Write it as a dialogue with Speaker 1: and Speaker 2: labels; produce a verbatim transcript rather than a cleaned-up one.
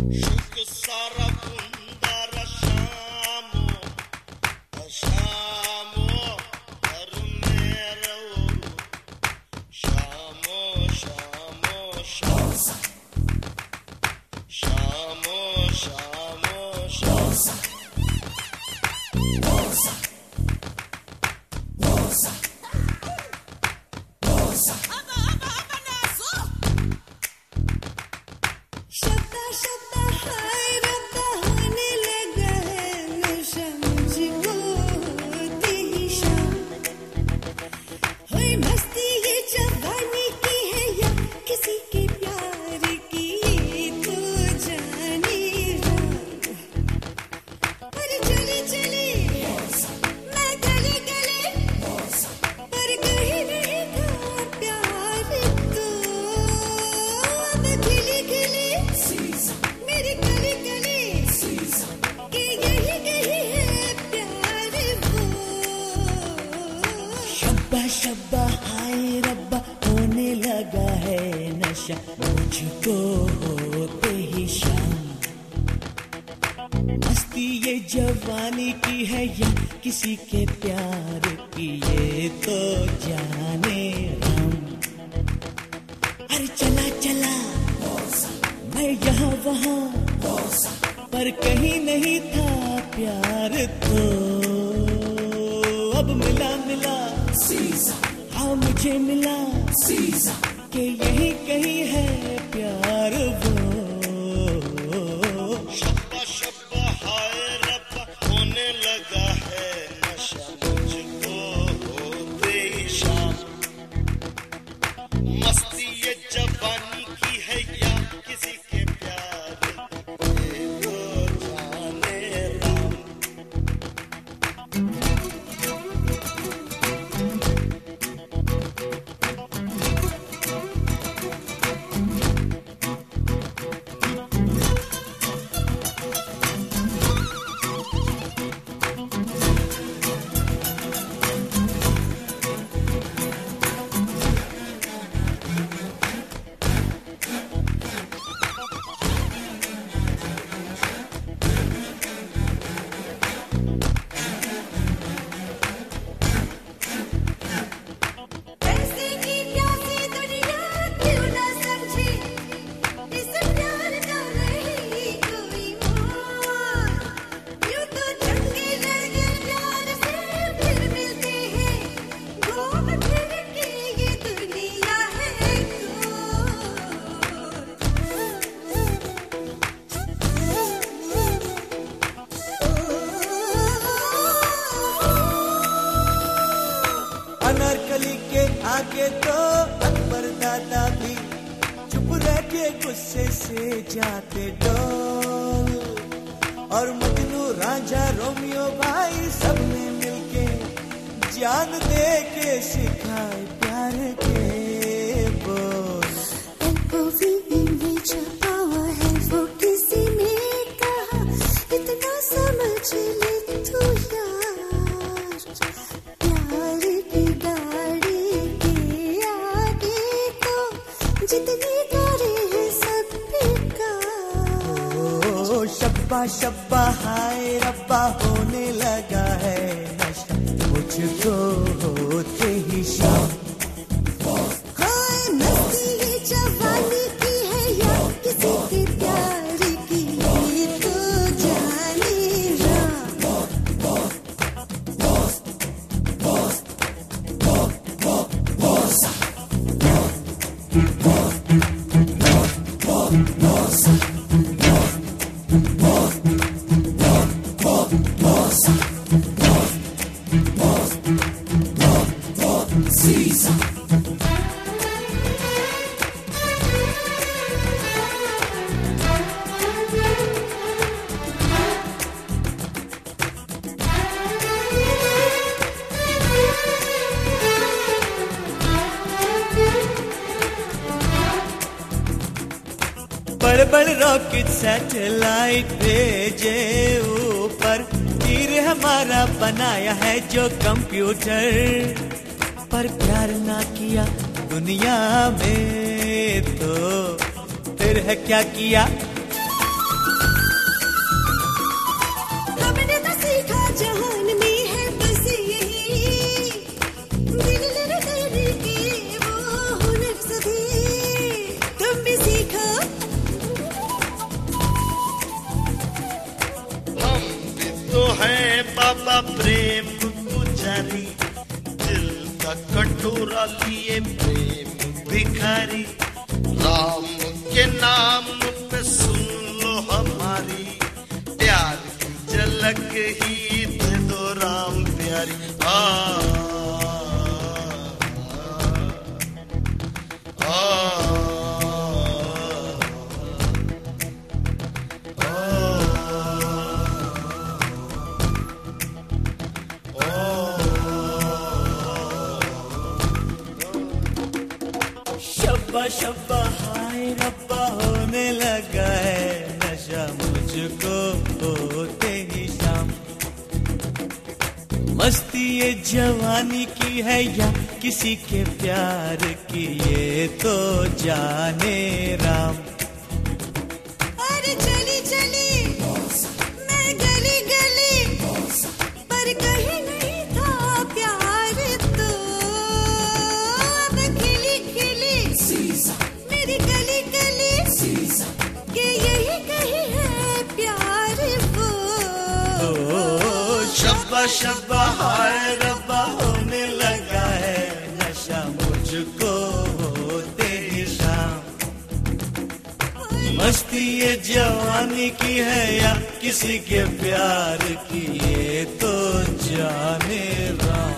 Speaker 1: शब्बा हाय रब्बा होने लगा है नशा मुझको होते ही शाम। मस्ती ये जवानी की है या किसी के प्यार की ये तो जाने हम। अरे चला चला मैं यहाँ वहाँ पर कहीं नहीं था प्यार तो अब मिला मिला हाँ मुझे मिला कि यही कहीं है प्यार वो।
Speaker 2: शब्बा शब्बा हाय रब्बा होने लगा है नशा मुझको होते ही शाम। मस्ती ये जवानी की है या किसी के प्यार ये तो जाने राम।
Speaker 1: अनारकली के आगे तो अकबर दादा भी चुप रह के गुस्से से जाते डोल। और मजनू राजा रोमियो भाई सब ने मिलके जान दे के सिखाए प्यार के बोल।
Speaker 3: छुपावा है वो किसी ने कहा इतना समझ ले तू यार। प्यार की गाड़ी के आगे तो जितनी गाड़ी है सब बेकार।
Speaker 1: ओ शब्बा शब्बा हाय रब्बा होने लगा है नशा मुझको होते ही शाम।
Speaker 3: जवानी की है या किसी के प्यार की ये तो जाने
Speaker 1: बड़ बड़ रॉकेट सैटेलाइट भेजे ऊपर तीर हमारा बनाया है जो कंप्यूटर। पर प्यार ना किया दुनिया में तो फिर है क्या किया।
Speaker 2: रब्बा प्रेम पुजारी, दिल का कटोरा लिए प्रेम भिखारी। राम के नाम पे सुन लो हमारी, प्यार की झलक ही दे दो राम प्यारी। आ, आ,
Speaker 1: शब्बा शब्बा हाय रब्बा होने लगा है नशा मुझको होते ही शाम। मस्ती ये जवानी की है या किसी के प्यार की, ये तो जाने राम।
Speaker 3: अरे चली चली मैं गली गली, पर कहीं नहीं था प्यार तो। अब खिली खिली मेरी गली गली, कि यही कहीं है प्यार वो।
Speaker 1: ओ शब्बा शब्बा हाय रब्बा होने लगा है नशा मुझको होते ही शाम। मस्ती ये जवानी की है या किसी के प्यार की, ये तो जाने राम।